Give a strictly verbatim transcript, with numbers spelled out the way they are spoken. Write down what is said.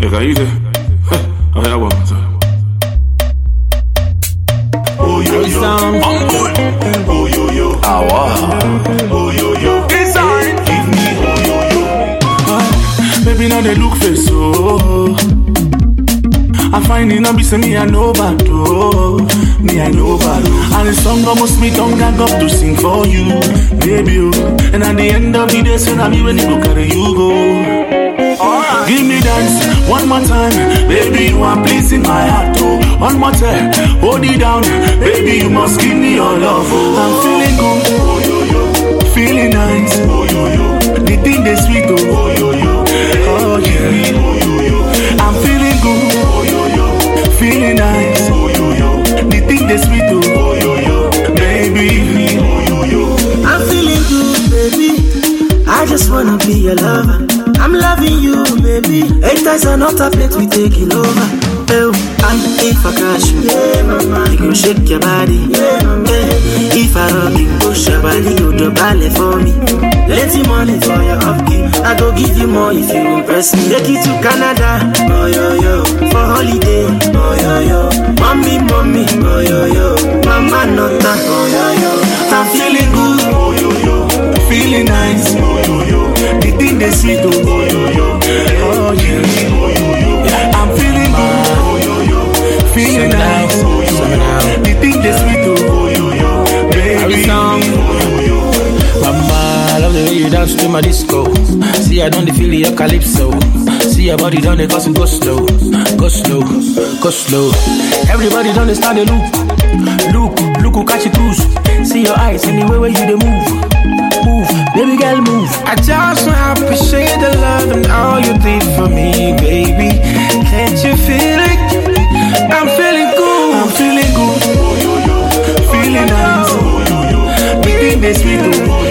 Look, are you there? I heard one more time. Oh yo yo, I'm good. Oh yo yo, ah wow. Oh yo yo, inside. Give me oh yo yo. Ah, baby now they look face so. I find it not be say me I know bad oh. Me I know bad. And the song almost me tongue gag up to sing for you, baby oh. And at the end of the day, say na me when you go carry you go. Give me dance one more time, baby. You are pleasing my heart, oh. One more time, hold it down, baby. You must give me your love, oh. I'm feeling good, oh yo yo. Feeling nice, oh yo yo. The thing they sweet, oh, oh yo yo. Oh yeah, oh yo yo. I'm feeling good, oh yo yo. Feeling nice, oh yo yo. The thing they sweet, oh, oh yo yo. Baby, oh yo yo. I'm feeling good, baby. I just wanna be your lover. I'm loving you, baby. Eight times are not a plate, we take it over. Oh, and if I catch you, yeah, mama, you go shake your body, yeah, mama. If I rub you, push your body, you do ballet for me. Let the money for your upkeep. I go give you more if you impress me. Take you to Canada, oh yo yo, for holiday, oh yo yo. Mommy, mommy, oh yo yo, mama nota, oh yo yo. I'm feeling good, oh yo yo, feeling nice, oh yo yo. The thing they sweet, oh yo yo, oh yeah, oh yo yo. I'm feeling good, oh yo yo, feeling nice, oh yo yo. The thing they sweet, oh yo yo, baby, oh yo yo. Mama, I love the way you dance to my disco. See, I don't feel your calypso. See your body done it, cause it go slow, go slow, go slow. Everybody don't stand the look, look, look who catch you cruise. See your eyes anywhere where you they move, move, baby girl move. I just wanna appreciate the love and all you did for me, baby. Can't you feel it? I'm feeling good, I'm feeling good, oh yo yo, feeling nice, oh yo yo. The thing they sweet, oh.